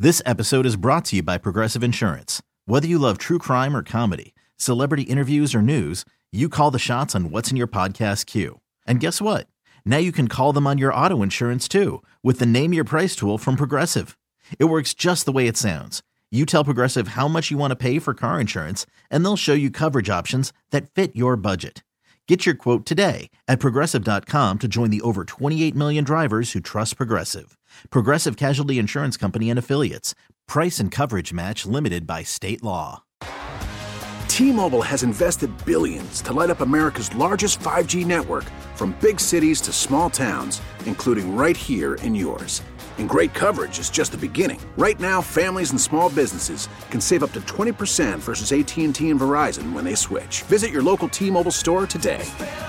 This episode is brought to you by Progressive Insurance. Whether you love true crime or comedy, celebrity interviews or news, you call the shots on what's in your podcast queue. And guess what? Now you can call them on your auto insurance too with the Name Your Price tool from Progressive. It works just the way it sounds. You tell Progressive how much you want to pay for car insurance, and they'll show you coverage options that fit your budget. Get your quote today at Progressive.com to join the over 28 million drivers who trust Progressive. Progressive Casualty Insurance Company and Affiliates. Price and coverage match limited by state law. T-Mobile has invested billions to light up America's largest 5G network, from big cities to small towns, including right here in yours. And great coverage is just the beginning. Right now, families and small businesses can save up to 20% versus AT&T and Verizon when they switch. Visit your local T-Mobile store today.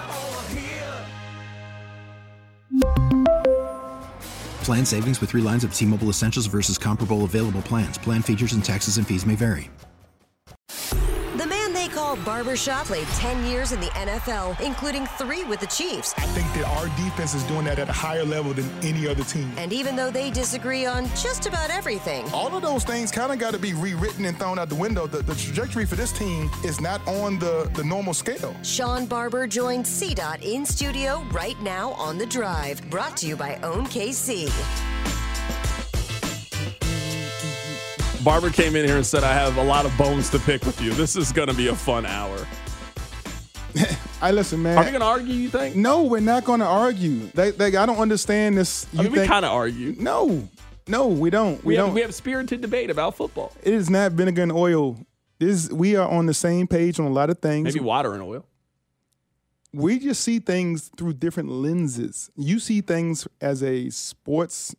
Plan savings with 3 lines of T-Mobile Essentials versus comparable available plans. Plan features and taxes and fees may vary. The man they call Barbershop played 10 years in the NFL, including 3 with the Chiefs. I think that our defense is doing that at a higher level than any other team. And even though they disagree on just about everything, all of those things kind of got to be rewritten and thrown out the window. The trajectory for this team is not on the normal scale. Sean Barber joins CDOT in studio right now on The Drive, brought to you by Own KC. Barber came in here and said, I have a lot of bones to pick with you. This is going to be a fun hour. Listen, man. Are we going to argue, you think? No, we're not going to argue. I don't understand this. We kind of argue. No, we don't. We have spirited debate about football. It is not vinegar and oil. We are on the same page on a lot of things. Maybe water and oil. We just see things through different lenses. You see things as a sports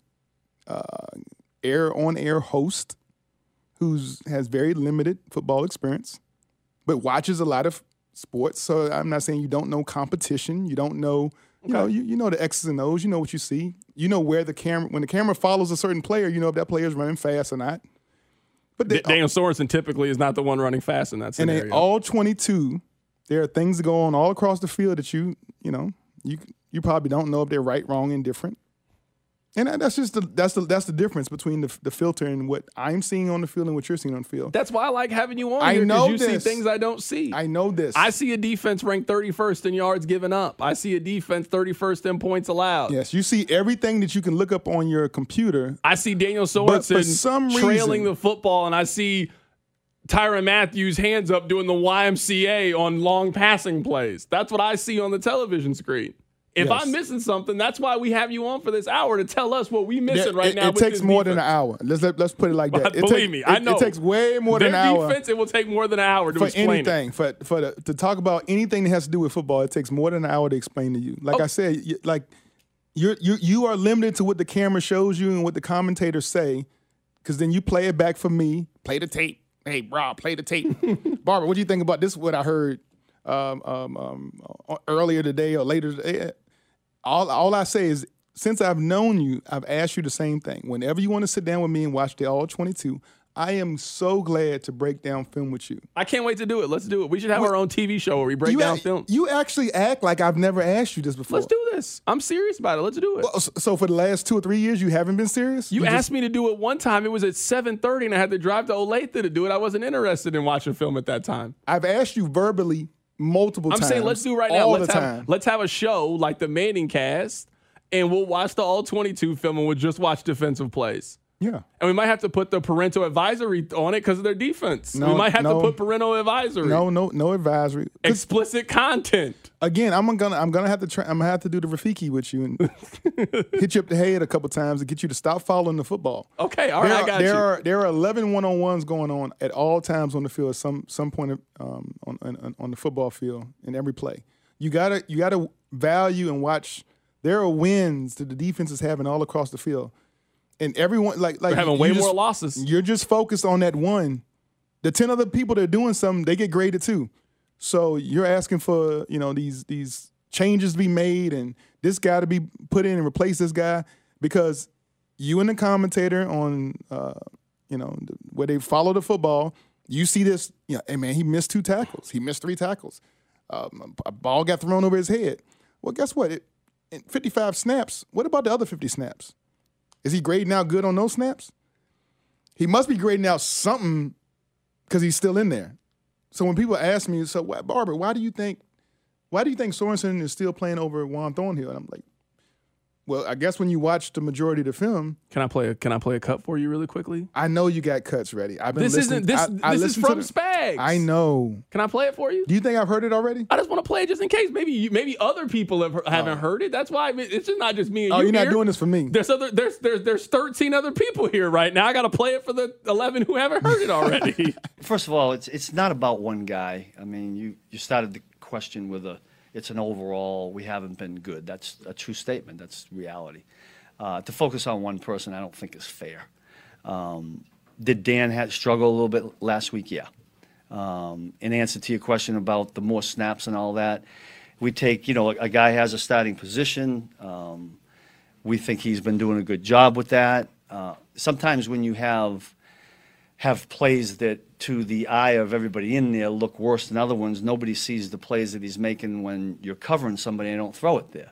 on-air host who has very limited football experience, but watches a lot of sports. So I'm not saying you don't know competition. You don't know, you know the X's and O's. You know what you see. You know where when the camera follows a certain player, you know if that player is running fast or not. But Daniel Sorensen typically is not the one running fast in that scenario. And all 22, there are things that go on all across the field that you probably don't know if they're right, wrong, indifferent. And that's just the difference between the filter and what I'm seeing on the field and what you're seeing on the field. That's why I like having you on here, because you see things I don't see. I know this. I see a defense ranked 31st in yards given up. I see a defense 31st in points allowed. Yes, you see everything that you can look up on your computer. I see Daniel Sorensen trailing the football, and I see Tyrann Mathieu hands up doing the YMCA on long passing plays. That's what I see on the television screen. If I'm missing something, that's why we have you on for this hour, to tell us what we missing right now. It takes more than an hour. Let's put it like that. Believe me, I know. It takes way more than an hour. Defense, it will take more than an hour to explain anything. To talk about anything that has to do with football, it takes more than an hour to explain to you. Like I said, you are limited to what the camera shows you and what the commentators say, because then you play it back for me. Play the tape. Hey, Rob, play the tape. Barbara, what do you think about this? What I heard earlier today or later today. All I say is, since I've known you, I've asked you the same thing. Whenever you want to sit down with me and watch the All 22, I am so glad to break down film with you. I can't wait to do it. Let's do it. We should have our own TV show where we break down film. You actually act like I've never asked you this before. Let's do this. I'm serious about it. Let's do it. Well, so for the last 2 or 3 years, you haven't been serious? You asked me to do it one time. It was at 7:30, and I had to drive to Olathe to do it. I wasn't interested in watching film at that time. I've asked you verbally multiple times. I'm saying let's do it right now. Time. Let's have a show like the Manning Cast, and we'll watch the All 22 film, and we'll just watch defensive plays. Yeah. And we might have to put the parental advisory on it because of their defense. We might have to put parental advisory. No advisory. Explicit content. Again, I'm gonna have to do the Rafiki with you and hit you up the head a couple times to get you to stop following the football. Okay, all right, I got you. There are 11 one-on-ones going on at all times on the field. Some point on the football field in every play. You gotta value and watch. There are wins that the defense is having all across the field. And everyone they're having way more losses. You're just focused on that one. The 10 other people that are doing something, they get graded too. So you're asking for these changes to be made and this guy to be put in and replace this guy because you and the commentator on where they follow the football, you see this. Hey man, he missed 2 tackles. He missed 3 tackles. A ball got thrown over his head. Well, guess what? In 55 snaps. What about the other 50 snaps? Is he grading out good on those snaps? He must be grading out something because he's still in there. So when people ask me, so Barber, why do you think Sorensen is still playing over Juan Thornhill? And I'm like, well, I guess when you watch the majority of the film, can I play a cut for you really quickly? I know you got cuts ready. I've been this listening. This is from Spags. I know. Can I play it for you? Do you think I've heard it already? I just want to play it just in case. Maybe other people haven't heard it. That's why it's just not just me and you. Oh, you're not here. doing this for me. There's 13 other people here right now. I got to play it for the 11 who haven't heard it already. First of all, it's not about one guy. I mean, you started the question with it's an overall. We haven't been good. That's a true statement. That's reality. To focus on one person, I don't think is fair. Did Dan struggle a little bit last week? Yeah. In answer to your question about the more snaps and all that, we take, a guy has a starting position. We think he's been doing a good job with that. Sometimes when you have plays that to the eye of everybody in there look worse than other ones, nobody sees the plays that he's making when you're covering somebody and don't throw it there.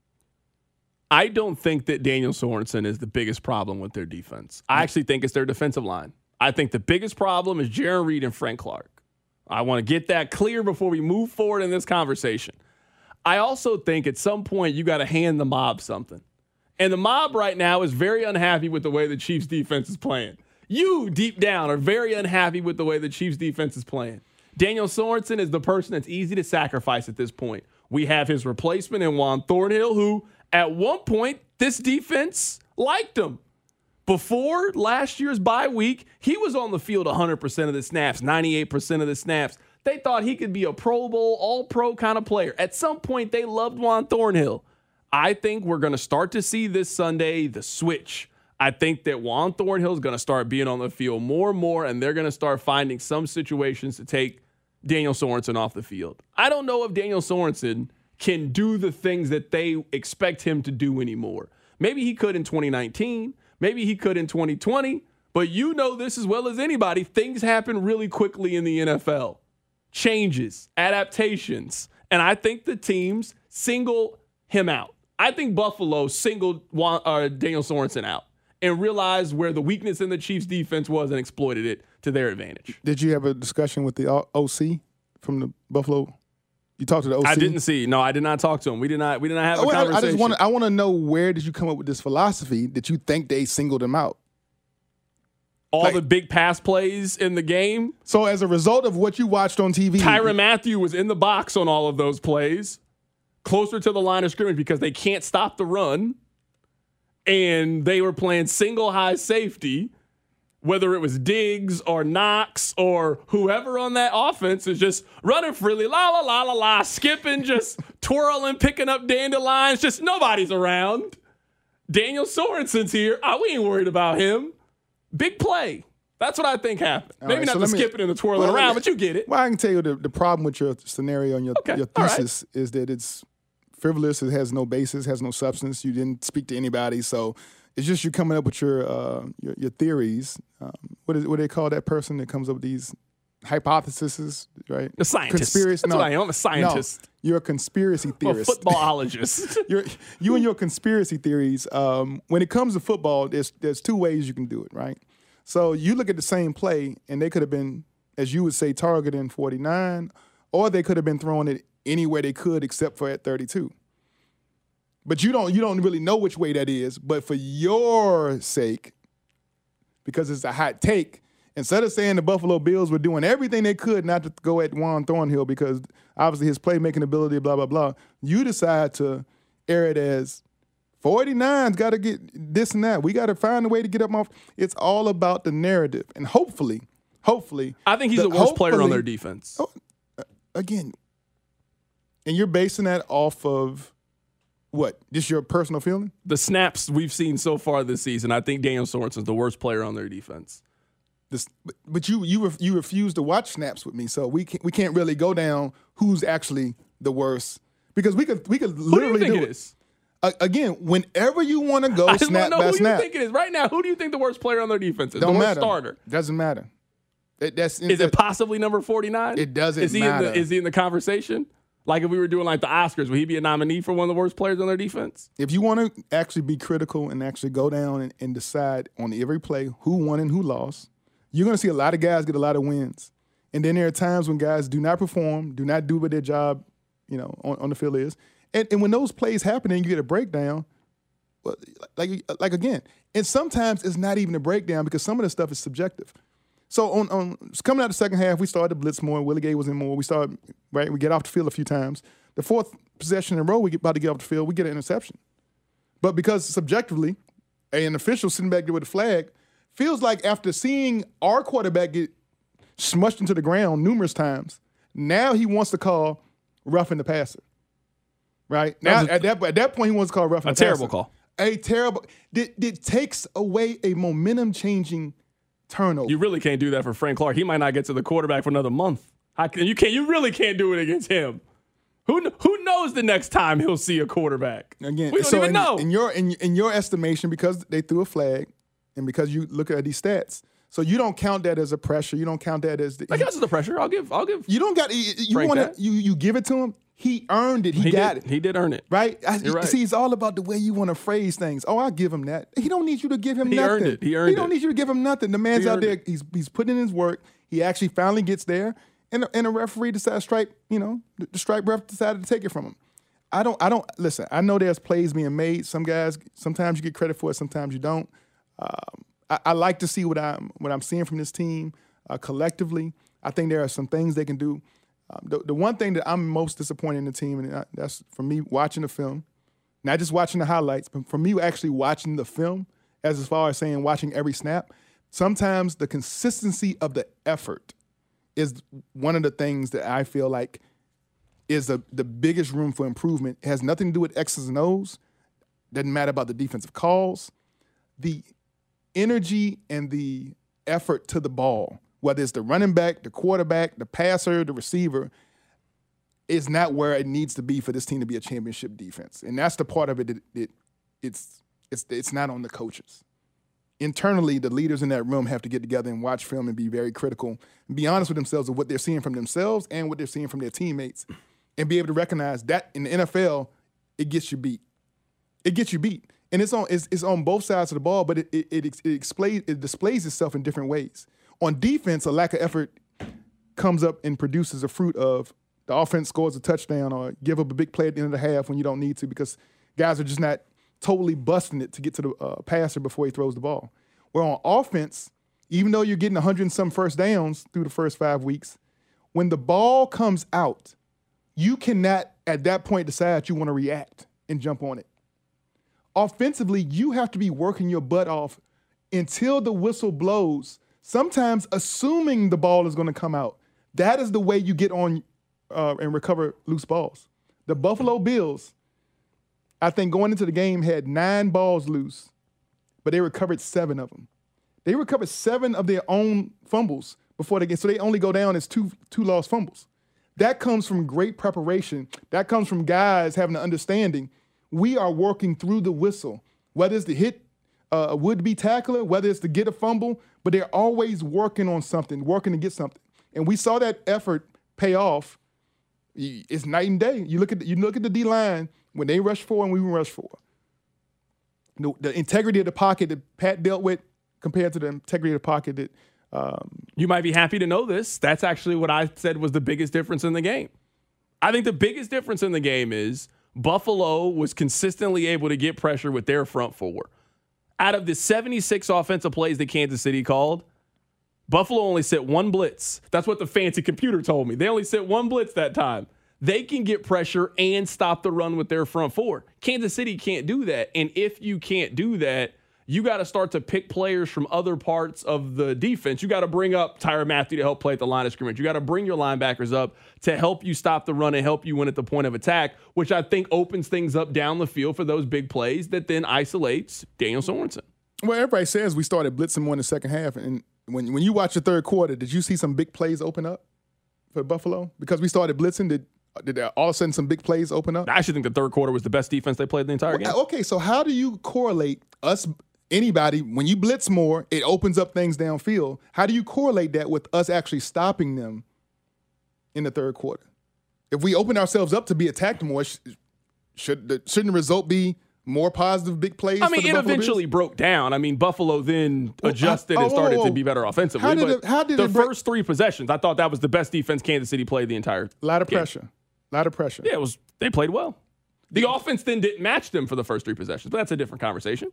I don't think that Daniel Sorensen is the biggest problem with their defense. I actually think it's their defensive line. I think the biggest problem is Jarran Reed and Frank Clark. I want to get that clear before we move forward in this conversation. I also think at some point you got to hand the mob something. And the mob right now is very unhappy with the way the Chiefs defense is playing. You, deep down, are very unhappy with the way the Chiefs defense is playing. Daniel Sorensen is the person that's easy to sacrifice at this point. We have his replacement in Juan Thornhill, who at one point this defense liked him. Before last year's bye week, he was on the field 100% of the snaps, 98% of the snaps. They thought he could be a Pro Bowl, all-pro kind of player. At some point, they loved Juan Thornhill. I think we're going to start to see this Sunday the switch. I think that Juan Thornhill is going to start being on the field more and more, and they're going to start finding some situations to take Daniel Sorensen off the field. I don't know if Daniel Sorensen can do the things that they expect him to do anymore. Maybe he could in 2019. Maybe he could in 2020. But you know this as well as anybody. Things happen really quickly in the NFL. Changes, adaptations. And I think the teams single him out. I think Buffalo singled Daniel Sorensen out and realized where the weakness in the Chiefs' defense was and exploited it to their advantage. Did you have a discussion with the OC from the Buffalo? You talked to the OC? I didn't see. No, I did not talk to him. We did not have a conversation. I want to know, where did you come up with this philosophy that you think they singled him out? All the big pass plays in the game. So as a result of what you watched on TV, Tyrann Mathieu was in the box on all of those plays, closer to the line of scrimmage because they can't stop the run, and they were playing single high safety. Whether it was Diggs or Knox or whoever on that offense is just running freely, la, la, la, la, la, skipping, just twirling, picking up dandelions, just nobody's around. Daniel Sorensen's here. We ain't worried about him. Big play. That's what I think happened. Maybe not the skipping and the twirling around, but you get it. Well, I can tell you the problem with your scenario and your thesis is that it's frivolous. It has no basis, has no substance. You didn't speak to anybody, so it's just you coming up with your theories. What do they call that person that comes up with these hypotheses, right? A scientist. Conspiracy. That's what I am. I'm a scientist. No, you're a conspiracy theorist. A footballologist. You and your conspiracy theories. When it comes to football, there's two ways you can do it, right? So you look at the same play, and they could have been, as you would say, targeting 49, or they could have been throwing it anywhere they could except for at 32. But you don't really know which way that is. But for your sake, because it's a hot take, instead of saying the Buffalo Bills were doing everything they could not to go at Juan Thornhill because obviously his playmaking ability, blah, blah, blah, you decide to air it as 49's got to get this and that. We got to find a way to get up off. It's all about the narrative. And hopefully. I think he's the worst player on their defense. Again, and you're basing that off of what? Just your personal feeling? The snaps we've seen so far this season, I think Daniel Sorensen's the worst player on their defense. But you refuse to watch snaps with me, so we can't really go down who's actually the worst because we could literally do it. Again, whenever you want to go snap by snap. Who do you think it is right now? Who do you think the worst player on their defense is? Don't the worst matter. Starter. Doesn't matter. Is it possibly number 49? It doesn't matter. Is he in the conversation? Like if we were doing like the Oscars, would he be a nominee for one of the worst players on their defense? If you want to actually be critical and actually go down and decide on every play who won and who lost, you're going to see a lot of guys get a lot of wins. And then there are times when guys do not perform, do not do what their job, on the field is. And when those plays happen and you get a breakdown, well, like again, and sometimes it's not even a breakdown because some of the stuff is subjective. So on coming out the second half, we started to blitz more. Willie Gay was in more. We get off the field a few times. The fourth possession in a row, we get about to get off the field, we get an interception. But because subjectively, an official sitting back there with a flag feels like after seeing our quarterback get smushed into the ground numerous times, now he wants to call roughing the passer. Right? Now at that point, he wants to call roughing the passer. A terrible call. A terrible. It takes away a momentum-changing turnover. You really can't do that for Frank Clark. He might not get to the quarterback for another month. You really can't do it against him. Who knows the next time he'll see a quarterback? Again, we don't even know. In your estimation, because they threw a flag, and because you look at these stats, so you don't count that as a pressure. You don't count that as I guess it's the pressure. I'll give. You don't got you give it to him. He earned it. He got it. He did earn it. Right? You're right. See, it's all about the way you want to phrase things. Oh, I'll give him that. He don't need you to give him nothing. Earned it. He earned it. He don't need you to give him nothing. The man's out there. He's putting in his work. He actually finally gets there, and a referee decided the strike ref decided to take it from him. I don't listen. I know there's plays being made. Some guys, sometimes you get credit for it, sometimes you don't. I like to see what I'm seeing from this team collectively. I think there are some things they can do. The one thing that I'm most disappointed in the team, and that's for me watching the film, not just watching the highlights, but for me actually watching the film, as far as saying watching every snap, sometimes the consistency of the effort is one of the things that I feel like is the biggest room for improvement. It has nothing to do with X's and O's. Doesn't matter about the defensive calls. The energy and the effort to the ball, whether it's the running back, the quarterback, the passer, the receiver, is not where it needs to be for this team to be a championship defense. And that's the part of it that it's not on the coaches. Internally, the leaders in that room have to get together and watch film and be very critical and be honest with themselves of what they're seeing from themselves and what they're seeing from their teammates and be able to recognize that in the NFL, it gets you beat. It gets you beat. And it's on both sides of the ball, but it displays itself in different ways. On defense, a lack of effort comes up and produces a fruit of the offense scores a touchdown or give up a big play at the end of the half when you don't need to because guys are just not totally busting it to get to the passer before he throws the ball. Where on offense, even though you're getting 100 and some first downs through the first 5 weeks, when the ball comes out, you cannot at that point decide you want to react and jump on it. Offensively, you have to be working your butt off until the whistle blows, sometimes assuming the ball is going to come out. That is the way you get on and recover loose balls. The Buffalo Bills, I think going into the game, had 9 balls loose, but they recovered 7 of them. They recovered 7 of their own fumbles before the game, so they only go down as two lost fumbles. That comes from great preparation. That comes from guys having an understanding. We are working through the whistle, whether it's to hit a would-be tackler, whether it's to get a fumble, but they're always working on something, working to get something. And we saw that effort pay off. It's night and day. You look at the D-line when they rush for and we rush for. The integrity of the pocket that Pat dealt with compared to the integrity of the pocket that you might be happy to know this. That's actually what I said was the biggest difference in the game. I think the biggest difference in the game is Buffalo was consistently able to get pressure with their front four. Out of the 76 offensive plays that Kansas City called, Buffalo only set 1 blitz. That's what the fancy computer told me. They only set 1 blitz that time. They can get pressure and stop the run with their front four. Kansas City can't do that. And if you can't do that, you got to start to pick players from other parts of the defense. You got to bring up Tyrann Mathieu to help play at the line of scrimmage. You got to bring your linebackers up to help you stop the run and help you win at the point of attack, which I think opens things up down the field for those big plays that then isolates Daniel Sorensen. Well, everybody says we started blitzing more in the second half. And when you watch the third quarter, did you see some big plays open up for Buffalo? Because we started blitzing, did all of a sudden some big plays open up? I actually think the third quarter was the best defense they played the entire game. Okay, so how do you correlate anybody, when you blitz more, it opens up things downfield. How do you correlate that with us actually stopping them in the third quarter? if we open ourselves up to be attacked more, shouldn't the result be more positive big plays? I mean, it eventually broke down. I mean, Buffalo then adjusted and started to be better offensively. How did the first 3 possessions, I thought that was the best defense Kansas City played the entire game. A lot of pressure. Yeah, they played well. The offense then didn't match them for the first 3 possessions, but that's a different conversation.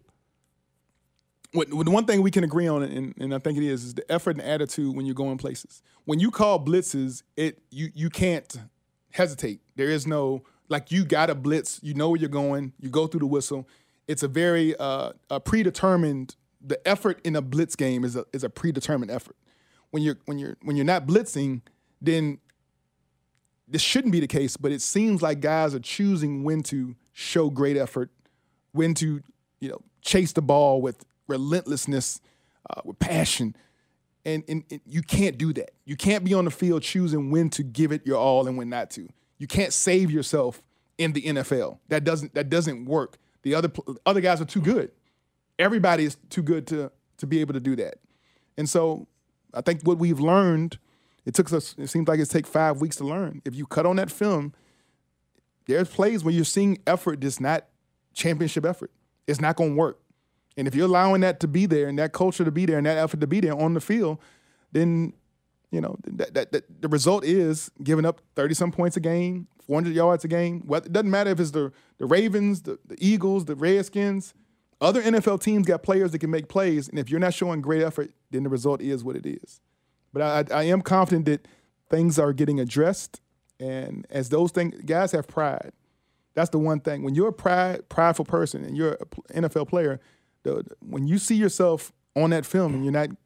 One thing we can agree on, and I think it is the effort and attitude when you're going places. When you call blitzes, you can't hesitate. There is no, like, you got to blitz. You know where you're going. You go through the whistle. It's a very predetermined. The effort in a blitz game is a predetermined effort. When you're not blitzing, then this shouldn't be the case. But it seems like guys are choosing when to show great effort, when to chase the ball with relentlessness, with passion. And you can't do that. You can't be on the field choosing when to give it your all and when not to. You can't save yourself in the NFL. That doesn't work. The other guys are too good. Everybody is too good to be able to do that. And so I think what we've learned, it seems like it's take 5 weeks to learn. If you cut on that film, there's plays where you're seeing effort that's not championship effort. It's not going to work. And if you're allowing that to be there and that culture to be there and that effort to be there on the field, then, that the result is giving up 30-some points a game, 400 yards a game. It doesn't matter if it's the Ravens, the Eagles, the Redskins. Other NFL teams got players that can make plays, and if you're not showing great effort, then the result is what it is. But I am confident that things are getting addressed, and as those things, guys have pride. That's the one thing. When you're a prideful person and you're an NFL player, when you see yourself on that film and you're not,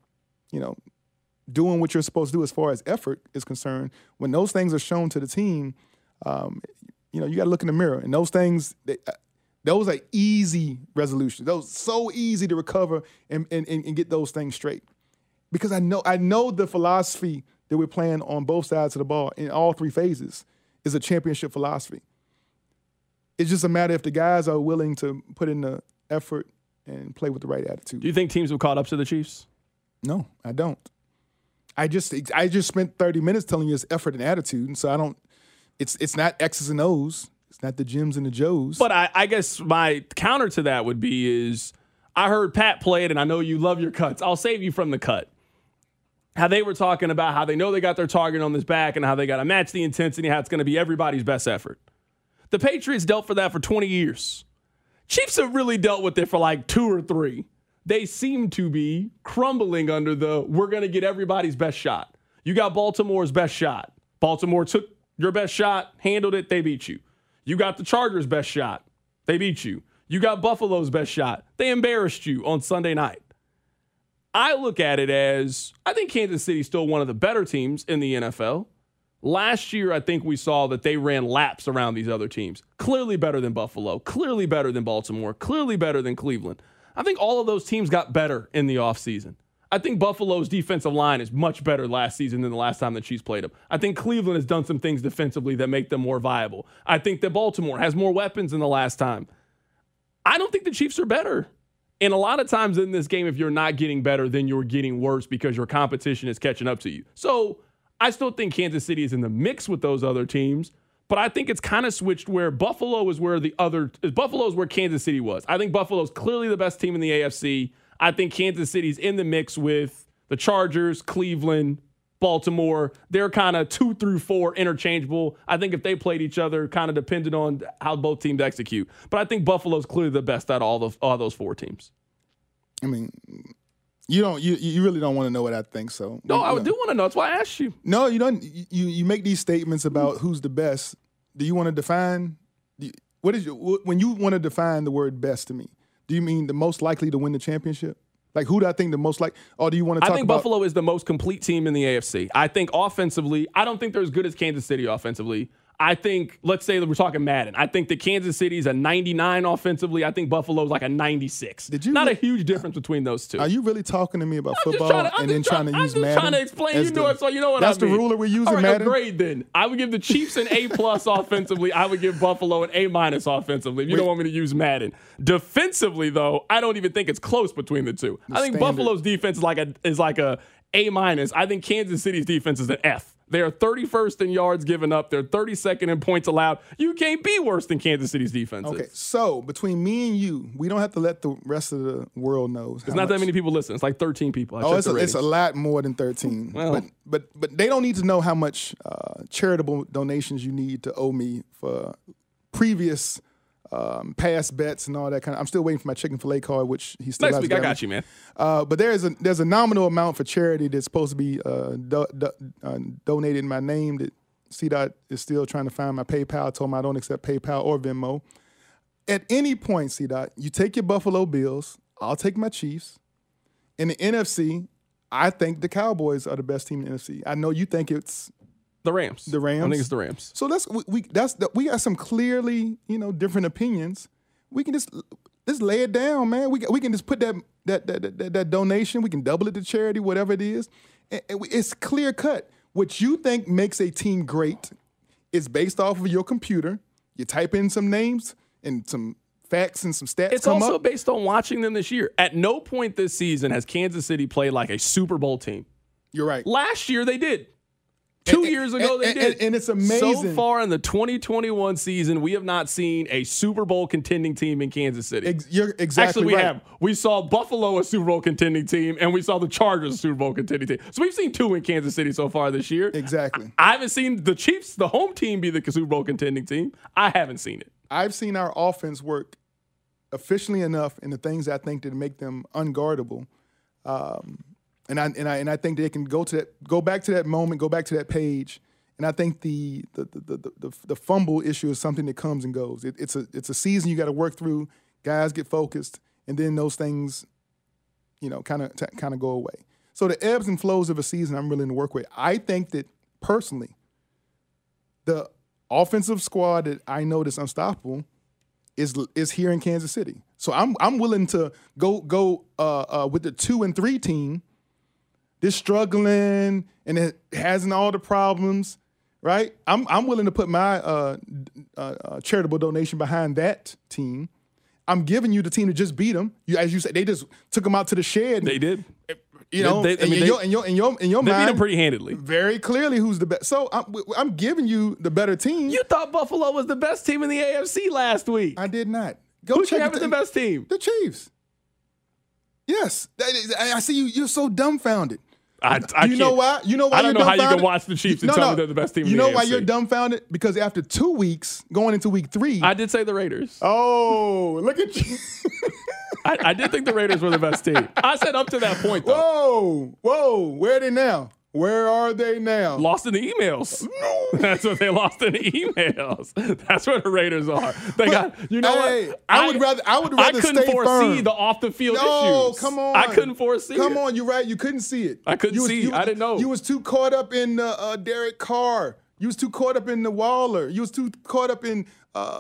doing what you're supposed to do as far as effort is concerned, when those things are shown to the team, you got to look in the mirror. And those things, those are easy resolutions. Those so easy to recover and get those things straight. Because I know the philosophy that we're playing on both sides of the ball in all 3 phases is a championship philosophy. It's just a matter if the guys are willing to put in the effort and play with the right attitude. Do you think teams have caught up to the Chiefs? No, I don't. I just spent 30 minutes telling you it's effort and attitude, and so I don't. It's not X's and O's. It's not the Jims and the Joes. But I guess my counter to that would be is I heard Pat play it, and I know you love your cuts. I'll save you from the cut. How they were talking about how they know they got their target on this back and how they got to match the intensity, how it's going to be everybody's best effort. The Patriots dealt for that for 20 years. Chiefs have really dealt with it for like 2 or 3. They seem to be crumbling under we're going to get everybody's best shot. You got Baltimore's best shot. Baltimore took your best shot, handled it, they beat you. You got the Chargers' best shot. They beat you. You got Buffalo's best shot. They embarrassed you on Sunday night. I look at it as I think Kansas City's still one of the better teams in the NFL. Last year, I think we saw that they ran laps around these other teams. Clearly better than Buffalo, clearly better than Baltimore, clearly better than Cleveland. I think all of those teams got better in the offseason. I think Buffalo's defensive line is much better last season than the last time the Chiefs played them. I think Cleveland has done some things defensively that make them more viable. I think that Baltimore has more weapons than the last time. I don't think the Chiefs are better. And a lot of times in this game, if you're not getting better, then you're getting worse because your competition is catching up to you. So I still think Kansas City is in the mix with those other teams, but I think it's kind of switched where Buffalo is where Buffalo's where Kansas City was. I think Buffalo's clearly the best team in the AFC. I think Kansas City's in the mix with the Chargers, Cleveland, Baltimore. They're kind of 2 through 4 interchangeable. I think if they played each other, kind of depended on how both teams execute. But I think Buffalo's clearly the best out of all those 4 teams. I mean, you really don't want to know what I think. So no, I do want to know. That's why I asked you. No, you don't. You make these statements about who's the best. Do you want to define? When you want to define the word best to me? Do you mean the most likely to win the championship? Like, who do I think the most like? Or do you want to talk about? I think Buffalo is the most complete team in the AFC. I think offensively, I don't think they're as good as Kansas City offensively. I think, let's say that we're talking Madden. I think that Kansas City's a 99 offensively. I think Buffalo's like a 96. Not a huge difference between those two. Are you really talking to me about football and then trying to use Madden? I'm trying to explain. You know what I mean. That's the ruler we're using, right, Madden? Grade then. I would give the Chiefs an A+ offensively. I would give Buffalo an A- offensively if you don't want me to use Madden. Defensively, though, I don't even think it's close between the two. I think Buffalo's defense is like a A-. I think Kansas City's defense is an F. They are 31st in yards given up. They're 32nd in points allowed. You can't be worse than Kansas City's defense. Okay, so between me and you, we don't have to let the rest of the world know. There's not that many people listening. It's like 13 people. It's a lot more than 13. Well, but they don't need to know how much charitable donations you need to owe me for previous past bets and all that kind of. I'm still waiting for my Chick-fil-A card, which he still next week. I got you, man. But there's a nominal amount for charity that's supposed to be donated in my name. That CDOT is still trying to find my PayPal. I told him I don't accept PayPal or Venmo. At any point, CDOT, you take your Buffalo Bills. I'll take my Chiefs. In the NFC, I think the Cowboys are the best team in the NFC. I know you think it's the Rams. The Rams. I think it's the Rams. So we got some clearly different opinions. We can just lay it down, man. We can just put that donation. We can double it to charity, whatever it is. It's clear cut. What you think makes a team great is based off of your computer. You type in some names and some facts and some stats. It's also based on watching them this year. At no point this season has Kansas City played like a Super Bowl team. You're right. Last year they did. 2 years ago they did. And it's amazing. So far in the 2021 season, we have not seen a Super Bowl contending team in Kansas City. You're exactly right. Actually, we right. have. We saw Buffalo a Super Bowl contending team, and we saw the Chargers a Super Bowl contending team. So we've seen 2 in Kansas City so far this year. Exactly. I haven't seen the Chiefs, the home team, be the Super Bowl contending team. I haven't seen it. I've seen our offense work efficiently enough in the things I think that make them unguardable. And I think they can go back to that moment, go back to that page. And I think the fumble issue is something that comes and goes. It's a season you got to work through. Guys get focused, and then those things, kind of go away. So the ebbs and flows of a season, I'm willing to work with. I think that personally, the offensive squad that I know that's unstoppable is here in Kansas City. So I'm willing to go with the 2 and 3 team. This struggling and it hasn't all the problems, right? I'm willing to put my charitable donation behind that team. I'm giving you the team that just beat them. As you said, they just took them out to the shed. They did. In your they mind, beat them pretty handedly. Very clearly, who's the best. So I'm giving you the better team. You thought Buffalo was the best team in the AFC last week. I did not. Who do you have as the best team? The Chiefs. Yes, I see you. You're so dumbfounded. You know why? I don't know how you can watch the Chiefs and tell me they're the best team in the AFC. You know why you're dumbfounded? Because after 2 weeks, going into week 3. I did say the Raiders. Oh, look at you. I did think the Raiders were the best team. I said up to that point, though. Whoa. Where are they now? Where are they now? Lost in the emails. No. That's what they lost in the emails. That's where the Raiders are. They got, what? I would rather I couldn't stay foresee firm. the off the field issues. No, come on. I couldn't foresee Come on, you're right. You couldn't see it. I couldn't see it. I didn't know. You was too caught up in Derek Carr. You was too caught up in the Waller. You was too caught up in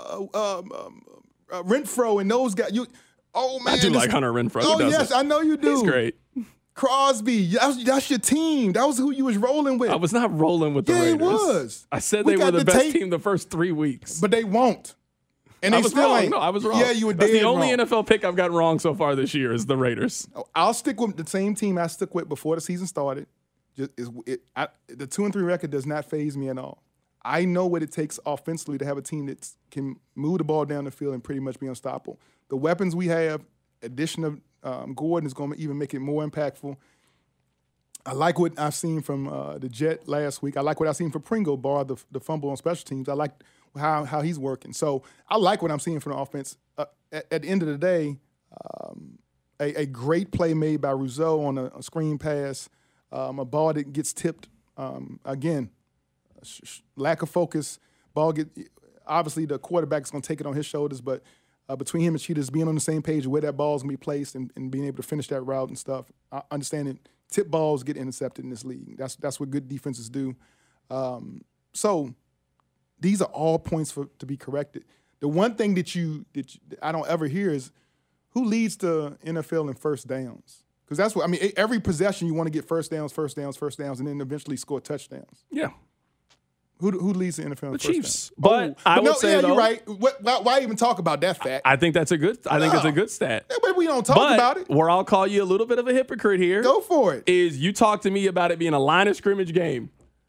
Renfro and those guys. Man. I do like Hunter Renfro. Oh, yes, I know you do. He's great. Crosby, that's your team. That was who you was rolling with. I was not rolling with the Raiders. Yeah, he was. I said they were the best team the first 3 weeks. But they won't. And I was wrong. No, I was wrong. Yeah, you were dead That's the only wrong. NFL pick I've gotten wrong so far this year is the Raiders. I'll stick with the same team I stuck with before the season started. The 2 and 3 record does not faze me at all. I know what it takes offensively to have a team that can move the ball down the field and pretty much be unstoppable. The weapons we have, addition of Gordon is going to even make it more impactful. I like what I've seen from the Jet last week. I like what I've seen from Pringle, bar the fumble on special teams. I like how he's working. So I like what I'm seeing from the offense. At the end of the day, a great play made by Rousseau on a screen pass, a ball that gets tipped. Again, lack of focus. Obviously the quarterback is going to take it on his shoulders, but between him and Cheetahs being on the same page where that ball is going to be placed and being able to finish that route and stuff, I understand it. Tip balls get intercepted in this league. That's what good defenses do. So these are all points to be corrected. The one thing that I don't ever hear is who leads the NFL in first downs? Because that's what every possession you want to get first downs, and then eventually score touchdowns. Yeah. Who leads the NFL? The Chiefs. But I would say, you're right. Why even talk about that fact? I think that's a good. I think it's a good stat. Yeah, but we don't talk about it. Where I'll call you a little bit of a hypocrite here. Go for it. Is you talk to me about it being a line of scrimmage game.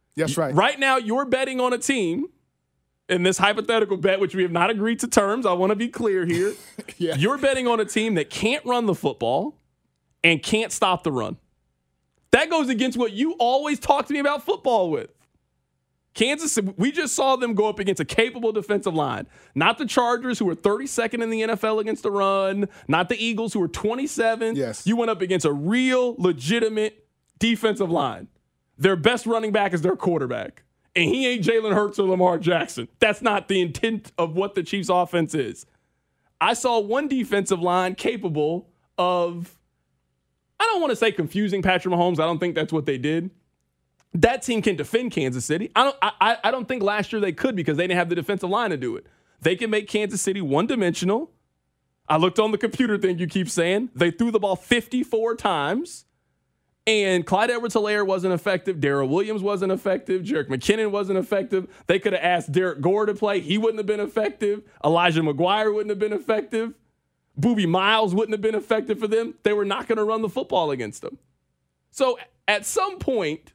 That's right. Right now, you're betting on a team in this hypothetical bet, which we have not agreed to terms. I want to be clear here. Yeah. You're betting on a team that can't run the football and can't stop the run. That goes against what you always talk to me about football with. Kansas, we just saw them go up against a capable defensive line. Not the Chargers, who are 32nd in the NFL against the run. Not the Eagles, who are 27th. Yes. You went up against a real, legitimate defensive line. Their best running back is their quarterback. And he ain't Jalen Hurts or Lamar Jackson. That's not the intent of what the Chiefs' offense is. I saw one defensive line capable of, I don't want to say confusing Patrick Mahomes. I don't think that's what they did. That team can defend Kansas City. I don't think last year they could because they didn't have the defensive line to do it. They can make Kansas City one-dimensional. I looked on the computer thing you keep saying. They threw the ball 54 times. And Clyde Edwards-Helaire wasn't effective. Darrell Williams wasn't effective. Jerick McKinnon wasn't effective. They could have asked Derek Gore to play. He wouldn't have been effective. Elijah McGuire wouldn't have been effective. Boobie Miles wouldn't have been effective for them. They were not going to run the football against them. So at some point,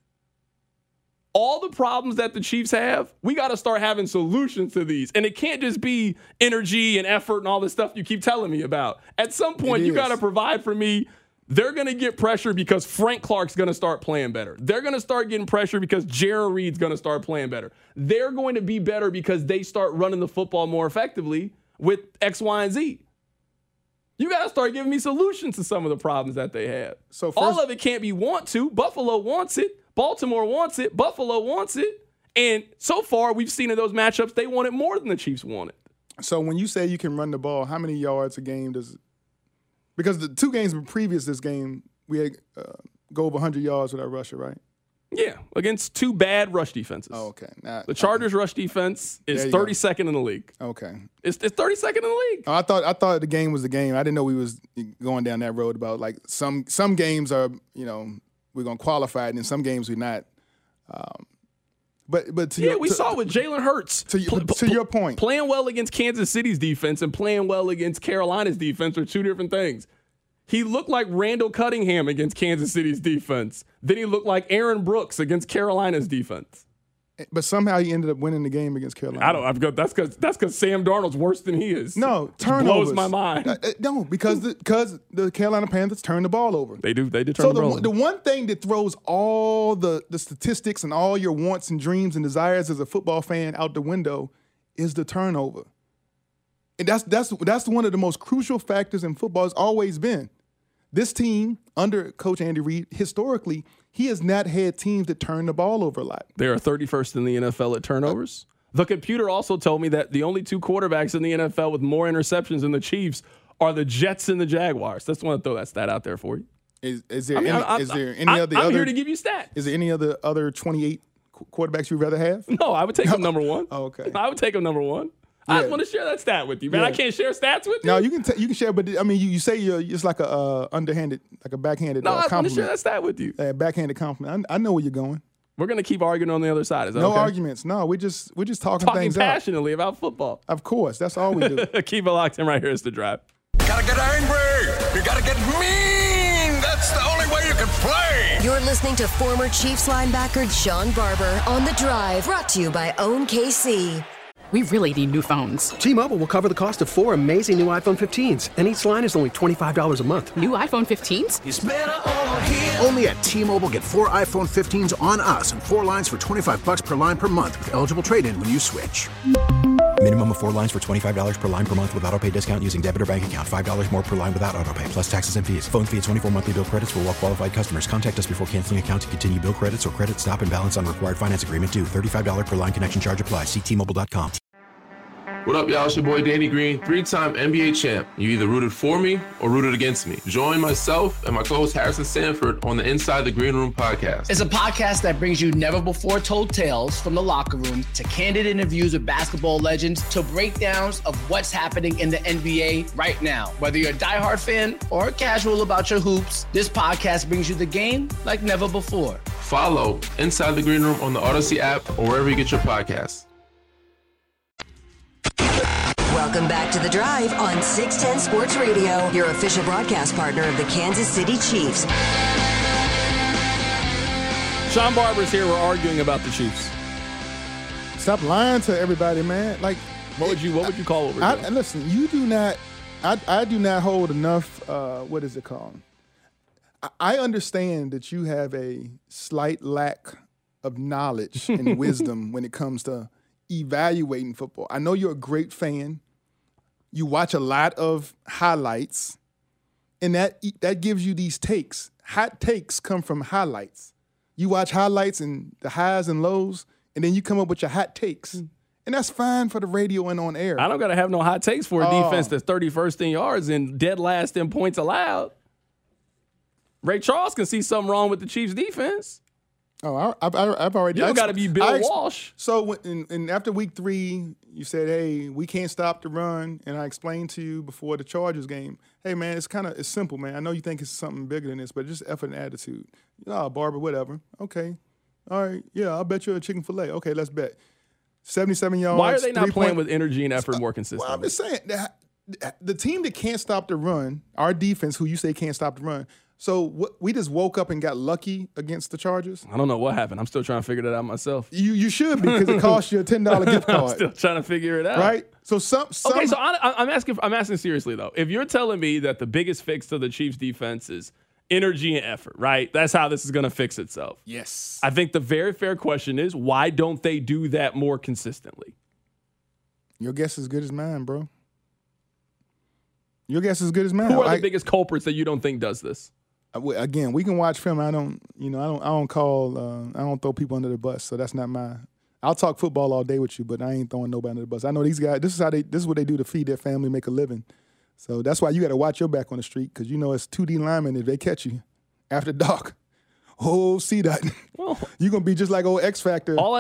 all the problems that the Chiefs have, we got to start having solutions to these. And it can't just be energy and effort and all this stuff you keep telling me about. At some point, you got to provide for me. They're going to get pressure because Frank Clark's going to start playing better. They're going to start getting pressure because Jarrett Reed's going to start playing better. They're going to be better because they start running the football more effectively with X, Y, and Z. You got to start giving me solutions to some of the problems that they have. So all of it can't be want to. Buffalo wants it. Baltimore wants it. Buffalo wants it. And so far, we've seen in those matchups, they want it more than the Chiefs want it. So when you say you can run the ball, how many yards a game does – because the two games previous this game, we had go over 100 yards with our rusher, right? Yeah, against two bad rush defenses. Oh, okay. The Chargers' rush defense is 32nd in the league. Okay. It's 32nd in the league. Oh, I thought the game was the game. I didn't know we was going down that road about like some games are, we're going to qualify it and some games we're not. But we saw with Jalen Hurts. To your point. Playing well against Kansas City's defense and playing well against Carolina's defense are two different things. He looked like Randall Cunningham against Kansas City's defense. Then he looked like Aaron Brooks against Carolina's defense. But somehow he ended up winning the game against Carolina. That's because Sam Darnold's worse than he is. No, turnovers. Blows my mind. No, because the Carolina Panthers turned the ball over. They do. They did turn the ball over. The one thing that throws all the statistics and all your wants and dreams and desires as a football fan out the window is the turnover. And that's one of the most crucial factors in football. Has always been. This team under Coach Andy Reid, historically, he has not had teams that turn the ball over a lot. They are 31st in the NFL at turnovers. The computer also told me that the only two quarterbacks in the NFL with more interceptions than the Chiefs are the Jets and the Jaguars. Just want to throw that stat out there for you. Is there any other? I'm here to give you stats. Is there any other 28 quarterbacks you'd rather have? No, I would take them number one. Oh, okay. I would take them number one. Yeah. I just want to share that stat with you, man. Yeah. I can't share stats with you. No, you can share, but I mean, you say it's like a underhanded, like a backhanded compliment. I want to share that stat with you. Backhanded compliment. I know where you're going. We're gonna keep arguing on the other side. Is that no okay? arguments. No, we're just talking things passionately about football. Of course, that's all we do. Keep it locked in right here. It's The Drive. Gotta get angry. You gotta get mean. That's the only way you can play. You're listening to former Chiefs linebacker John Barber on The Drive, brought to you by Own KC. We really need new phones. T-Mobile will cover the cost of 4 amazing new iPhone 15s, and each line is only $25 a month. New iPhone 15s? It's better over here. Only at T-Mobile, get 4 iPhone 15s on us and 4 lines for $25 per line per month with eligible trade-in when you switch. Minimum of 4 lines for $25 per line per month with autopay discount using debit or bank account. $5 more per line without autopay, plus taxes and fees. Phone fee at 24 monthly bill credits for well-qualified customers. Contact us before canceling account to continue bill credits or credit stop and balance on required finance agreement due. $35 per line connection charge applies. See T-Mobile.com. What up, y'all? It's your boy Danny Green, 3-time NBA champ. You either rooted for me or rooted against me. Join myself and my co-host Harrison Sanford on the Inside the Green Room podcast. It's a podcast that brings you never-before-told tales from the locker room to candid interviews with basketball legends to breakdowns of what's happening in the NBA right now. Whether you're a diehard fan or casual about your hoops, this podcast brings you the game like never before. Follow Inside the Green Room on the Odyssey app or wherever you get your podcasts. Welcome back to The Drive on 610 Sports Radio, your official broadcast partner of the Kansas City Chiefs. Sean Barber's here. We're arguing about the Chiefs. Stop lying to everybody, man. Like, what would you call what we're doing? Listen, you do not. I do not hold enough. What is it called? I understand that you have a slight lack of knowledge and wisdom when it comes to evaluating football. I know you're a great fan. You watch a lot of highlights, and that gives you these takes. Hot takes come from highlights. You watch highlights and the highs and lows, and then you come up with your hot takes. And that's fine for the radio and on air. I don't got to have no hot takes for a defense that's 31st in yards and dead last in points allowed. Ray Charles can see something wrong with the Chiefs' defense. Oh, I've already. You don't got to be Bill Walsh. So after week 3, you said, "Hey, we can't stop the run," and I explained to you before the Chargers game, "Hey, man, it's simple, man. I know you think it's something bigger than this, but just effort and attitude." Barber, whatever. Okay, all right, yeah, I'll bet you a chicken fillet. Okay, let's bet. 77 yards. Why are they not playing with energy and effort more consistently? Well, I'm just saying the team that can't stop the run, our defense, who you say can't stop the run. So we just woke up and got lucky against the Chargers? I don't know what happened. I'm still trying to figure that out myself. You should be, because it cost you a $10 gift card. I'm still trying to figure it out. Right? So Okay, so I'm asking seriously, though. If you're telling me that the biggest fix to the Chiefs' defense is energy and effort, right? That's how this is going to fix itself. Yes. I think the very fair question is, why don't they do that more consistently? Your guess is as good as mine, bro. Your guess is as good as mine. Who are the biggest culprits that you don't think does this? Again, we can watch film. I don't throw people under the bus. So that's not my. I'll talk football all day with you, but I ain't throwing nobody under the bus. I know these guys. This is what they do to feed their family, make a living. So that's why you got to watch your back on the street, because you know it's 2D linemen if they catch you after dark. Oh, see that. Well, you're going to be just like old X Factor. All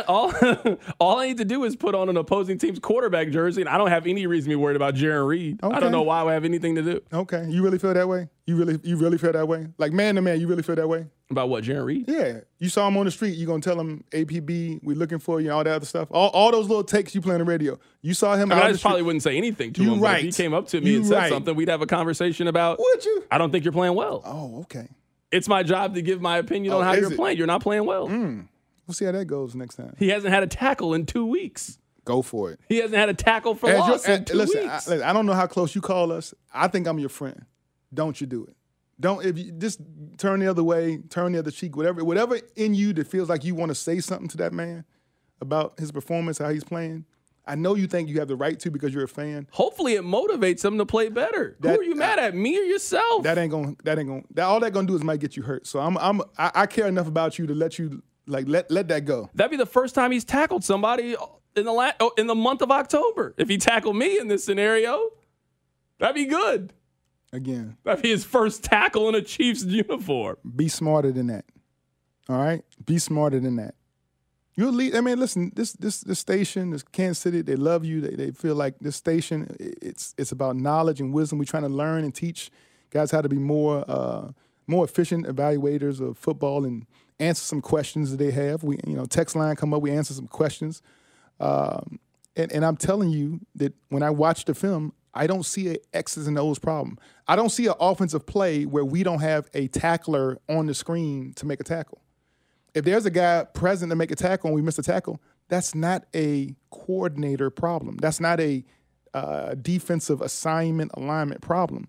I need to do is put on an opposing team's quarterback jersey, and I don't have any reason to be worried about Jarran Reed. Okay. I don't know why I would have anything to do. Okay. You really feel that way? You really feel that way? Like man to man, you really feel that way? About what, Jarran Reed? Yeah. You saw him on the street. You going to tell him, APB, we looking for you, and all that other stuff. All those little takes you play on the radio. You saw him. I just probably wouldn't say anything to him. Right. If he came up to me and said something, we'd have a conversation about, would you? I don't think you're playing well. Oh, okay. It's my job to give my opinion on how you're playing. You're not playing well. We'll see how that goes next time. He hasn't had a tackle in 2 weeks. Go for it. He hasn't had a tackle for loss in 2 weeks. I don't know how close you call us. I think I'm your friend. Don't you do it. Don't, if you just turn the other way, turn the other cheek, whatever in you that feels like you want to say something to that man about his performance, how he's playing. I know you think you have the right to because you're a fan. Hopefully it motivates him to play better. Who are you mad at, me or yourself? All that gonna do is might get you hurt. So I care enough about you to let you let that go. That'd be the first time he's tackled somebody in the month of October. If he tackled me in this scenario, that'd be good. Again, that'd be his first tackle in a Chiefs uniform. Be smarter than that. All right, be smarter than that. You'll lead. I mean, listen. This station, this Kansas City, they love you. They feel like this station. It's about knowledge and wisdom. We're trying to learn and teach guys how to be more efficient evaluators of football and answer some questions that they have. We, text line come up. We answer some questions, and I'm telling you that when I watch the film, I don't see an X's and O's problem. I don't see an offensive play where we don't have a tackler on the screen to make a tackle. If there's a guy present to make a tackle and we miss a tackle, that's not a coordinator problem. That's not a defensive assignment alignment problem.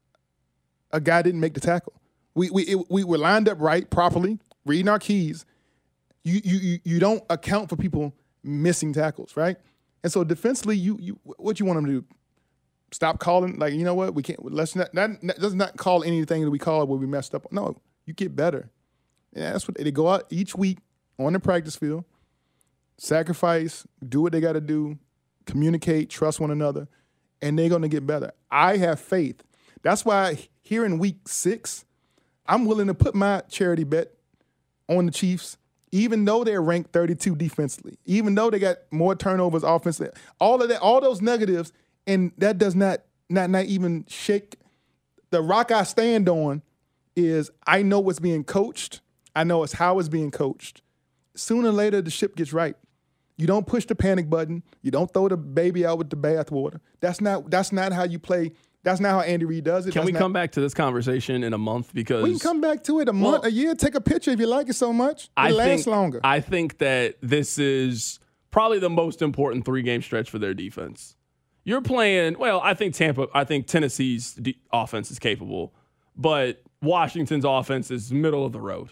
A guy didn't make the tackle. We were lined up right, properly, reading our keys. You don't account for people missing tackles, right? And so defensively, you what you want them to do? Stop calling, like, you know what? We can't. Let's not call anything that we call where we messed up. No, you get better. Yeah, that's what they go out each week on the practice field, sacrifice, do what they got to do, communicate, trust one another, and they're going to get better. I have faith. That's why here in week 6, I'm willing to put my charity bet on the Chiefs, even though they're ranked 32 defensively, even though they got more turnovers offensively, all of that, all those negatives, and that does not even shake. The rock I stand on is I know what's being coached. I know it's how it's being coached. Sooner or later, the ship gets right. You don't push the panic button. You don't throw the baby out with the bathwater. That's not how you play That's not how Andy Reid does it. Can we come back to this conversation in a month? Because we can come back to it a year. Take a picture if you like it so much. It lasts longer. I think that this is probably the most important 3-game stretch for their defense. You're playing, I think Tennessee's offense is capable, but Washington's offense is middle of the road.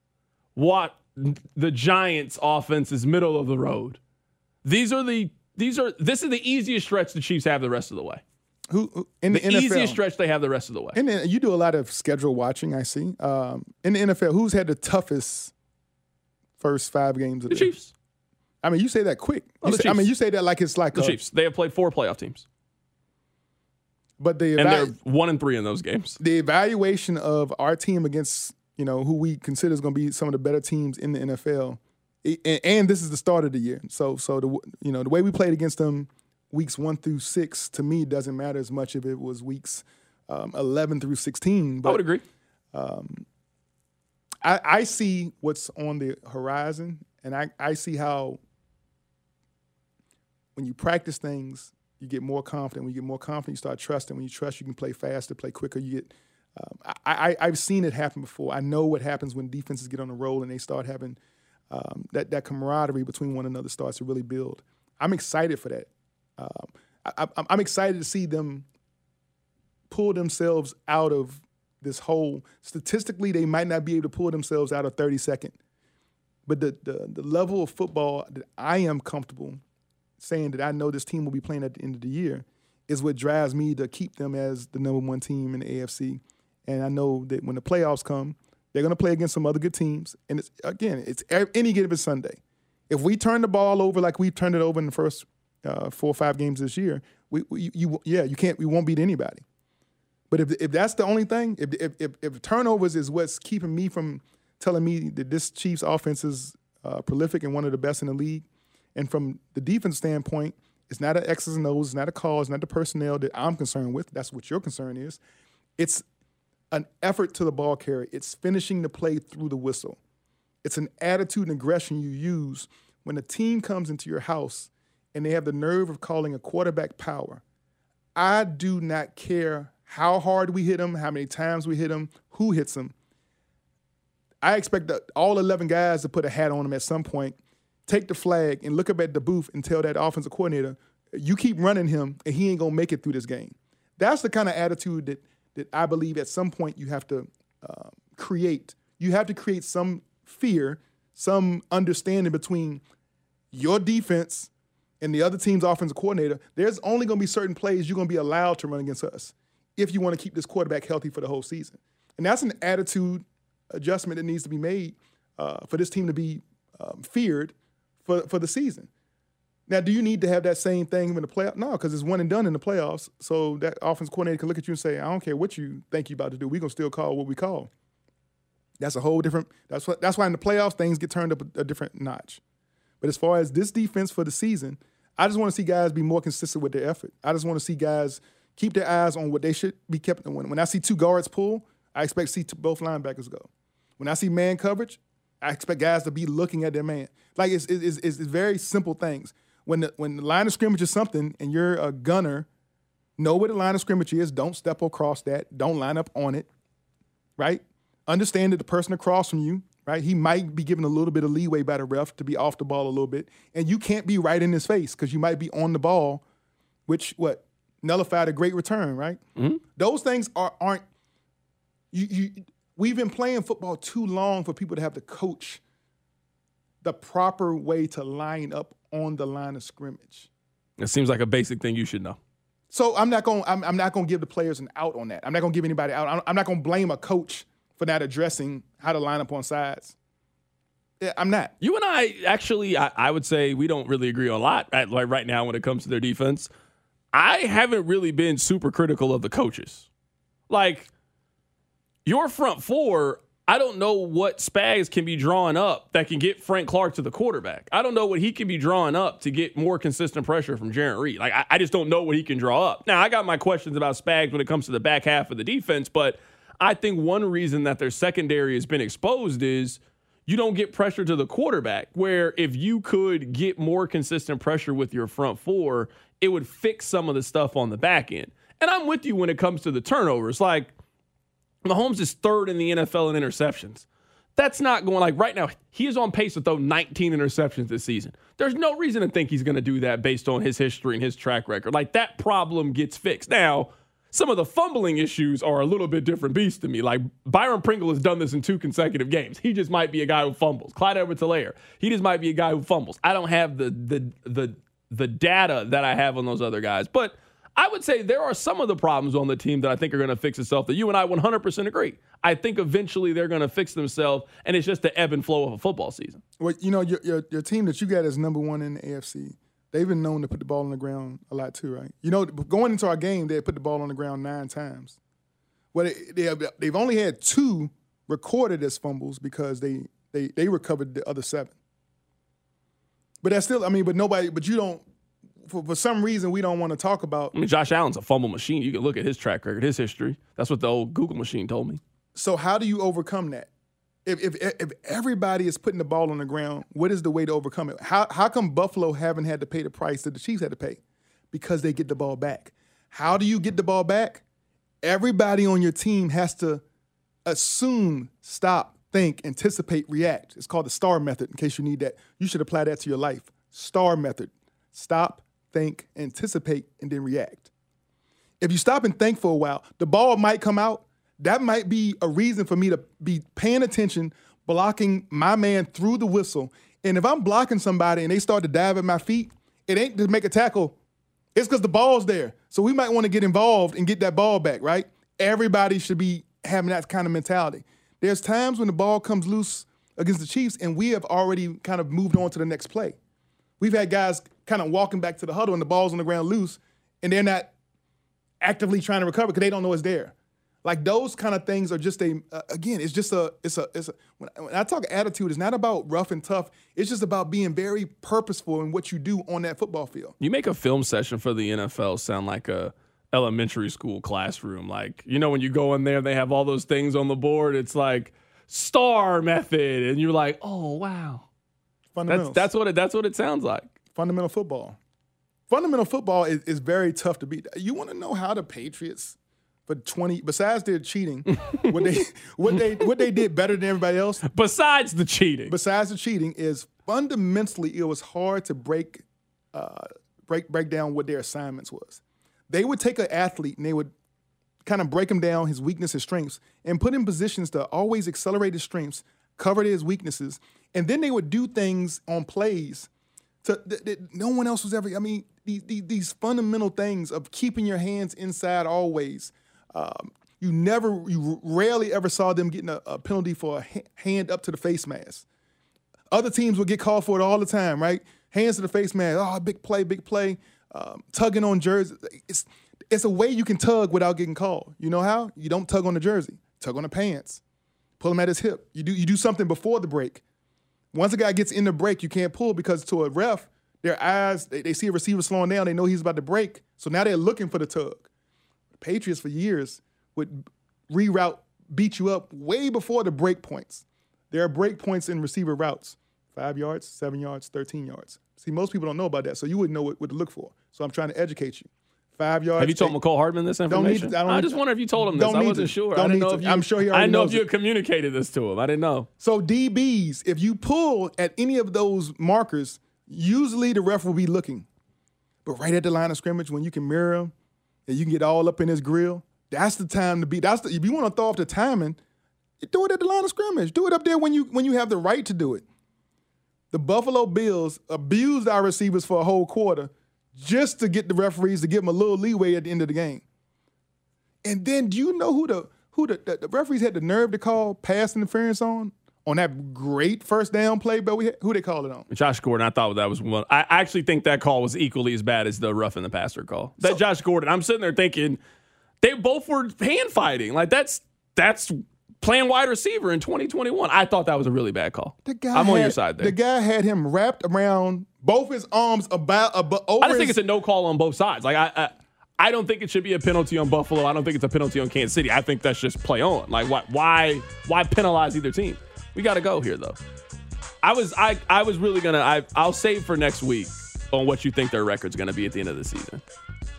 The Giants' offense is middle of the road. This is the easiest stretch the Chiefs have the rest of the way. Who in the NFL, easiest stretch they have the rest of the way. And you do a lot of schedule watching, I see. In the NFL, who's had the toughest first 5 games of the Chiefs? I mean, you say that quick. You say that like it's like the Chiefs. They have played 4 playoff teams, but they're 1-3 in those games. The evaluation of our team against who we consider is going to be some of the better teams in the NFL, and this is the start of the year. So the way we played against them. Weeks 1 through 6, to me, doesn't matter as much if it was weeks 11 through 16. But, I would agree. I see what's on the horizon, and I see how when you practice things, you get more confident. When you get more confident, you start trusting. When you trust, you can play faster, play quicker. You get. I've seen it happen before. I know what happens when defenses get on the roll and they start having that camaraderie between one another starts to really build. I'm excited for that. I'm excited to see them pull themselves out of this hole. Statistically, they might not be able to pull themselves out of 32nd. But the level of football that I am comfortable saying that I know this team will be playing at the end of the year is what drives me to keep them as the number 1 team in the AFC. And I know that when the playoffs come, they're going to play against some other good teams. And it's any given Sunday. If we turn the ball over like we turned it over in the first 4 or 5 games this year, we won't beat anybody. But if that's the only thing, if turnovers is what's keeping me from telling me that this Chiefs offense is prolific and one of the best in the league, and from the defense standpoint, it's not an X's and O's, it's not a call, it's not the personnel that I'm concerned with. That's what your concern is. It's an effort to the ball carrier. It's finishing the play through the whistle. It's an attitude and aggression you use when a team comes into your house and they have the nerve of calling a quarterback power. I do not care how hard we hit them, how many times we hit them, who hits them. I expect all 11 guys to put a hat on them at some point, take the flag, and look up at the booth and tell that offensive coordinator, you keep running him and he ain't going to make it through this game. That's the kind of attitude that I believe at some point you have to create. You have to create some fear, some understanding between your defense and the other team's offensive coordinator. There's only going to be certain plays you're going to be allowed to run against us if you want to keep this quarterback healthy for the whole season. And that's an attitude adjustment that needs to be made for this team to be feared for the season. Now, do you need to have that same thing in the playoffs? No, because it's one and done in the playoffs. So that offensive coordinator can look at you and say, I don't care what you think you're about to do. We're going to still call what we call. That's a whole different – that's why in the playoffs things get turned up a different notch. But as far as this defense for the season, I just want to see guys be more consistent with their effort. I just want to see guys keep their eyes on what they should be kept on. When I see 2 guards pull, I expect to see both linebackers go. When I see man coverage, I expect guys to be looking at their man. Like it's very simple things. When the line of scrimmage is something and you're a gunner, know where the line of scrimmage is. Don't step across that. Don't line up on it, right? Understand that the person across from you, right, he might be given a little bit of leeway by the ref to be off the ball a little bit, and you can't be right in his face because you might be on the ball, which, nullified a great return, right? Mm-hmm. Those things aren't – we've been playing football too long for people to have to coach the proper way to line up on the line of scrimmage. It seems like a basic thing you should know. So I'm not going to give the players an out on that. I'm not going to give anybody out. I'm not going to blame a coach for not addressing how to line up on sides. Yeah, I'm not. You and I actually, I would say we don't really agree on a lot right now when it comes to their defense. I haven't really been super critical of the coaches. Like, your front four, I don't know what Spags can be drawing up that can get Frank Clark to the quarterback. I don't know what he can be drawing up to get more consistent pressure from Jarrett Reed. Like, I just don't know what he can draw up. Now, I got my questions about Spags when it comes to the back half of the defense, but I think one reason that their secondary has been exposed is you don't get pressure to the quarterback, where if you could get more consistent pressure with your front four, it would fix some of the stuff on the back end. And I'm with you when it comes to the turnovers. Like, Mahomes is third in the NFL in interceptions. That's not going like right now. He is on pace to throw 19 interceptions this season. There's no reason to think he's going to do that based on his history and his track record. Like, that problem gets fixed. Now, some of the fumbling issues are a little bit different beast to me. Like, Byron Pringle has done this in 2 consecutive games. He just might be a guy who fumbles. Clyde Edwards-Helaire, he just might be a guy who fumbles. I don't have the data that I have on those other guys. But I would say there are some of the problems on the team that I think are going to fix itself that you and I 100% agree. I think eventually they're going to fix themselves, and it's just the ebb and flow of a football season. Well, you know, your team that you got is number 1 in the AFC. They've been known to put the ball on the ground a lot too, right? You know, going into our game, they put the ball on the ground 9 times. Well, they've only had 2 recorded as fumbles because they recovered the other 7. But that's still, I mean, but you don't, for some reason, we don't want to talk about. I mean, Josh Allen's a fumble machine. You can look at his track record, his history. That's what the old Google machine told me. So how do you overcome that? If everybody is putting the ball on the ground, what is the way to overcome it? How come Buffalo haven't had to pay the price that the Chiefs had to pay? Because they get the ball back. How do you get the ball back? Everybody on your team has to assume, stop, think, anticipate, react. It's called the STAR method, in case you need that. You should apply that to your life. STAR method. Stop, think, anticipate, and then react. If you stop and think for a while, the ball might come out. That might be a reason for me to be paying attention, blocking my man through the whistle. And if I'm blocking somebody and they start to dive at my feet, it ain't to make a tackle. It's because the ball's there. So we might want to get involved and get that ball back, right? Everybody should be having that kind of mentality. There's times when the ball comes loose against the Chiefs and we have already kind of moved on to the next play. We've had guys kind of walking back to the huddle and the ball's on the ground loose and they're not actively trying to recover because they don't know it's there. Like, those kind of things are just when I talk attitude, it's not about rough and tough. It's just about being very purposeful in what you do on that football field. You make a film session for the NFL sound like a elementary school classroom. Like, you know, when you go in there, they have all those things on the board. It's like STAR method. And you're like, oh, wow. Fundamentals. That's what it sounds like. Fundamental football. Fundamental football is very tough to beat. You want to know how the Patriots, for 20, besides their cheating, what they did better than everybody else. Besides the cheating is fundamentally it was hard to break down what their assignments was. They would take an athlete and they would kind of break him down, his weakness, his strengths, and put him in positions to always accelerate his strengths, cover his weaknesses, and then they would do things on plays that no one else was ever. I mean, these fundamental things of keeping your hands inside always. You rarely ever saw them getting a penalty for a hand up to the face mask. Other teams would get called for it all the time, right? Hands to the face mask. Oh, big play. Tugging on jerseys. It's a way you can tug without getting called. You know how? You don't tug on the jersey. Tug on the pants. Pull him at his hip. You do something before the break. Once a guy gets in the break, you can't pull because to a ref, their eyes, they see a receiver slowing down. They know he's about to break. So now they're looking for the tug. The Patriots for years would beat you up way before the break points. There are break points in receiver routes. 5 yards, 7 yards, 13 yards. See, most people don't know about that, so you wouldn't know what to look for. So I'm trying to educate you. 5 yards. Have you told McCole Hardman this information? I just wonder if you told him this. I wasn't sure. I didn't know if you, I'm sure he already I didn't know knows if you had communicated this to him. I didn't know. So DBs, if you pull at any of those markers, usually the ref will be looking. But right at the line of scrimmage, when you can mirror him and you can get all up in his grill, that's the time to be. If you want to throw off the timing, do it at the line of scrimmage. Do it up there when you have the right to do it. The Buffalo Bills abused our receivers for a whole quarter just to get the referees to give them a little leeway at the end of the game. And then do you know who the referees had the nerve to call pass interference on that great first down play? But who they called it on? Josh Gordon. I thought that was one. I actually think that call was equally as bad as the roughing the passer call. Josh Gordon. I'm sitting there thinking they both were hand fighting. Like that's playing wide receiver in 2021. I thought that was a really bad call. I'm on your side there. The guy had him wrapped around both his arms over I just think it's a no call on both sides. Like I don't think it should be a penalty on Buffalo. I don't think it's a penalty on Kansas City. I think that's just play on. Like why penalize either team? We got to go here though. I was really gonna. I'll save for next week on what you think their record's gonna be at the end of the season.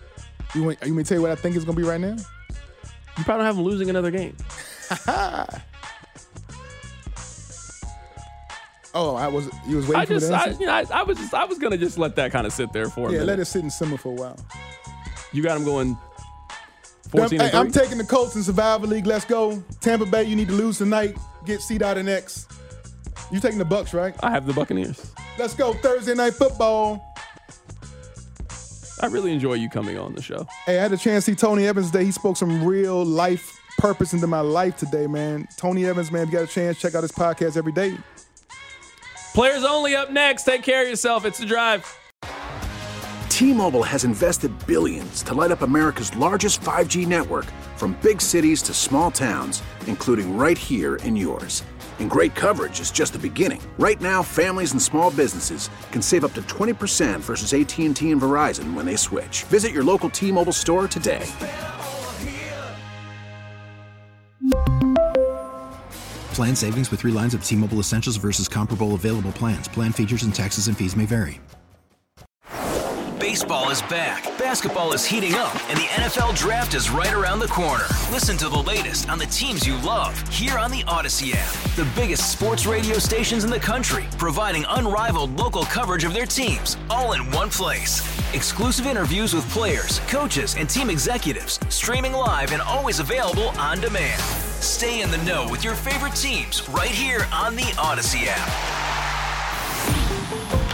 You want me to tell you what I think it's going to be right now? You probably don't have them losing another game. You was waiting for the answer? I was going to just let that kind of sit there for a minute. Yeah, let it sit and simmer for a while. You got them going 14-3? I'm taking the Colts in Survivor League. Let's go. Tampa Bay, you need to lose tonight. Get seed out of next. You taking the Bucs, right? I have the Buccaneers. Let's go. Thursday Night Football. I really enjoy you coming on the show. Hey, I had a chance to see Tony Evans today. He spoke some real life purpose into my life today, man. Tony Evans, man, if you got a chance, check out his podcast every day. Players Only up next. Take care of yourself. It's The Drive. T-Mobile has invested billions to light up America's largest 5G network, from big cities to small towns, including right here in yours. And great coverage is just the beginning. Right now, families and small businesses can save up to 20% versus AT&T and Verizon when they switch. Visit your local T-Mobile store today. Plan savings with 3 lines of T-Mobile Essentials versus comparable available plans. Plan features and taxes and fees may vary. Baseball is back, basketball is heating up, and the NFL Draft is right around the corner. Listen to the latest on the teams you love here on the Odyssey app. The biggest sports radio stations in the country, providing unrivaled local coverage of their teams, all in one place. Exclusive interviews with players, coaches, and team executives, streaming live and always available on demand. Stay in the know with your favorite teams right here on the Odyssey app.